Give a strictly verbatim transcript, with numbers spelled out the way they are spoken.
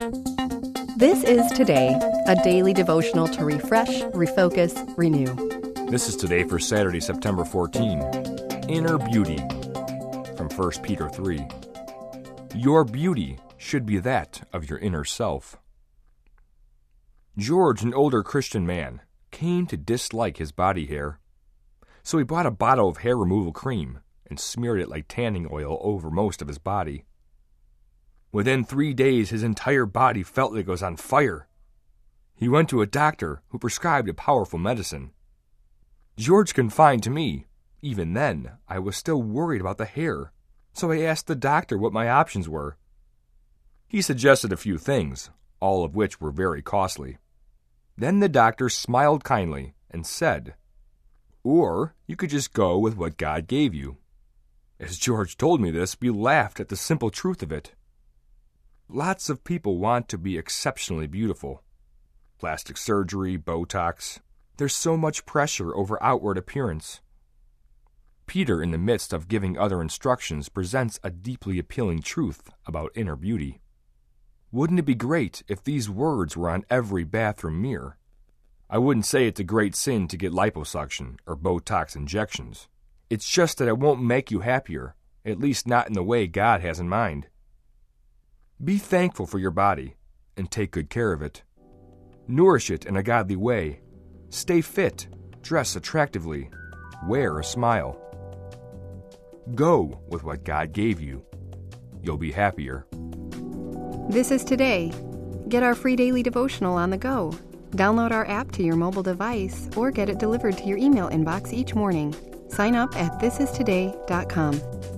This is Today, a daily devotional to refresh, refocus, renew. This is Today for Saturday, September fourteenth. Inner Beauty from First Peter three. Your beauty should be that of your inner self. George, an older Christian man, came to dislike his body hair. So he bought a bottle of hair removal cream and smeared it like tanning oil over most of his body. Within three days, his entire body felt like it was on fire. He went to a doctor who prescribed a powerful medicine. George confided to me, even then, I was still worried about the hair, so I asked the doctor what my options were. He suggested a few things, all of which were very costly. Then the doctor smiled kindly and said, "Or you could just go with what God gave you." As George told me this, we laughed at the simple truth of it. Lots of people want to be exceptionally beautiful. Plastic surgery, Botox. There's so much pressure over outward appearance. Peter, in the midst of giving other instructions, presents a deeply appealing truth about inner beauty. Wouldn't it be great if these words were on every bathroom mirror? I wouldn't say it's a great sin to get liposuction or Botox injections. It's just that it won't make you happier, at least not in the way God has in mind. Be thankful for your body and take good care of it. Nourish it in a godly way. Stay fit, dress attractively, wear a smile. Go with what God gave you. You'll be happier. This is Today. Get our free daily devotional on the go. Download our app to your mobile device or get it delivered to your email inbox each morning. Sign up at this is today dot com.